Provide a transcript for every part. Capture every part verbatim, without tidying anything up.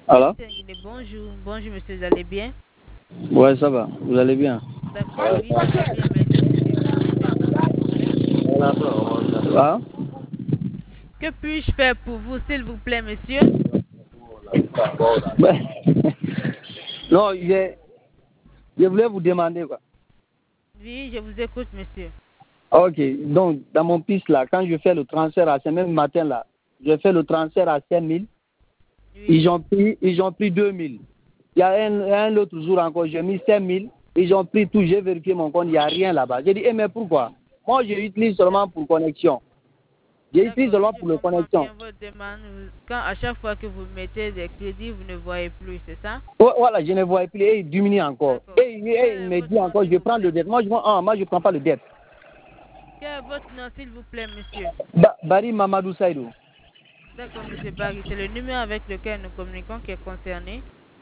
Alors? Bonjour, bonjour monsieur, vous allez bien? Ouais, ça va. Vous allez bien? D'accord, oui, ça va bien, merci monsieur. Que puis-je faire pour vous, s'il vous plaît? Ah? Que puis-je faire pour vous, s'il vous plaît, monsieur? Ouais. Non, je, je voulais vous demander quoi. Oui, je vous écoute, monsieur. Ok, donc dans mon piste là, quand je fais le transfert à ce même matin là, je fais le transfert à cinq mille, Oui. ils ont pris, ils ont pris deux mille. Il y a un, un autre jour encore, j'ai mis cinq mille, ils ont pris tout, j'ai vérifié mon compte, il n'y a rien là-bas. J'ai dit, eh, mais pourquoi? Moi, je l'utilise seulement pour connexion. J'utilise D'accord, oui, seulement je pour le comprends connexion. bien votre demande. Quand à chaque fois que vous mettez des crédits, vous ne voyez plus, c'est ça? Oh, voilà, je ne vois plus, et il diminue encore. D'accord. Et, il- et Quel il est me votre dit nom, encore, s'il je vous prends le plaît? dette. Moi, je ah, moi, je ne prends pas le dette. Quel est votre nom, s'il vous plaît, monsieur? Ba Bari Mamadou Saïdou. D'accord, monsieur Barry, c'est le numéro avec lequel nous communiquons qui est concerné.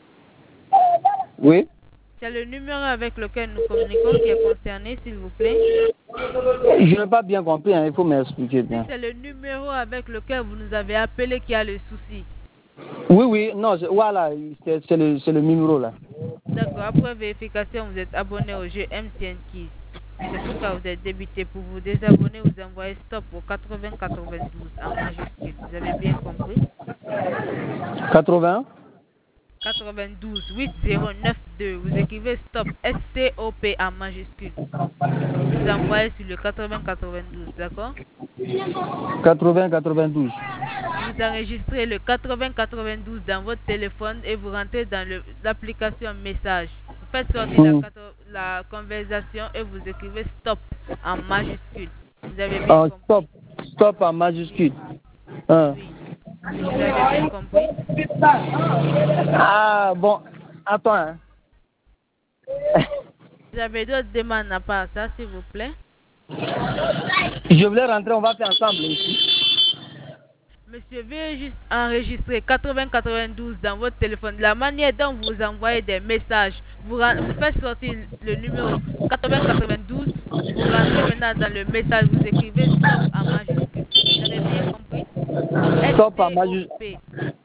Oui. C'est le numéro avec lequel nous communiquons qui est concerné, s'il vous plaît. Je n'ai pas bien compris, hein, il faut m'expliquer Si bien. c'est le numéro avec lequel vous nous avez appelé qui a le souci. Oui, oui, non, voilà, c'est le, le numéro là. D'accord, après vérification, vous êtes abonné au jeu M T N Kids. C'est pourquoi vous êtes débité. Pour vous désabonner, vous envoyez stop au quatre-vingts quatre-vingt-douze en majuscule. Vous avez bien compris? quatre-vingts quatre-vingt-douze huit zéro neuf deux. Vous écrivez stop S T O P en majuscule. Vous envoyez sur le quatre-vingts quatre-vingt-douze, d'accord? quatre-vingts quatre-vingt-douze. Vous enregistrez le quatre-vingts quatre-vingt-douze dans votre téléphone et vous rentrez dans l'application message. Vous faites sortir Hmm. la, la conversation et vous écrivez stop en majuscule. Vous avez bien Ah, compris? stop, stop en majuscule. Hein. Oui. Vous avez bien compris? Ah, bon, attends. Hein. Vous avez d'autres demandes à part ça, s'il vous plaît? Je voulais rentrer, on va faire ensemble ici. Monsieur, veuillez juste enregistrer quatre-vingts quatre-vingt-douze dans votre téléphone. La manière dont vous envoyez des messages, vous, vous faites sortir le numéro quatre-vingts quatre-vingt-douze, vous rentrez maintenant dans le message, vous écrivez stop en majuscule. Vous avez bien compris? Stop en majuscule.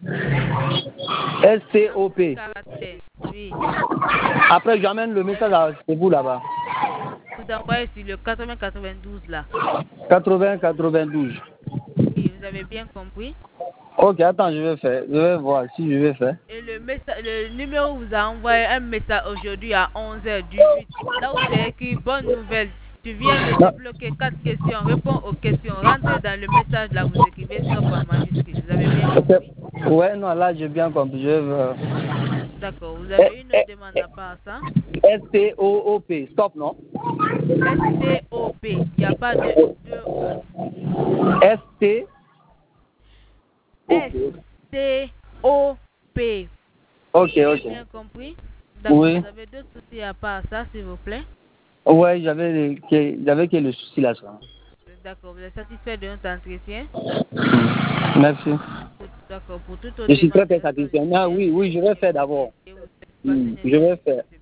S T O P. Caractère. Oui. Après, j'amène le message à vous là-bas. Vous envoyez sur le quatre-vingts quatre-vingt-douze là. quatre-vingts quatre-vingt-douze. Oui, vous avez bien compris? Ok, attends, je vais faire. Je vais voir si je vais faire. Et le, message, le numéro vous a envoyé un message aujourd'hui à onze heures dix-huit. Là où c'est écrit bonne nouvelle. Tu viens de Non. débloquer quatre questions. Réponds aux questions. Rentrez dans le message là, vous écrivez stop en majuscule. Vous avez bien compris? Ouais, non, là j'ai bien compris. Je veux... D'accord. Vous avez une autre demande à part ça? S T O O P. Stop, non? S T O P. Il n'y a pas de deux O. S T S T O P. Ok, Vous avez ok. bien compris? D'accord. Oui. Vous avez d'autres soucis à part ça, s'il vous plaît? Ouais, j'avais que, j'avais que le souci là. Ça. D'accord. Vous êtes satisfait de notre entretien? Merci. D'accord. Pour toute autre Je suis demande, très, très satisfait. Ah, oui, oui, je vais faire d'abord. passez Hmm, une je vais excellente faire.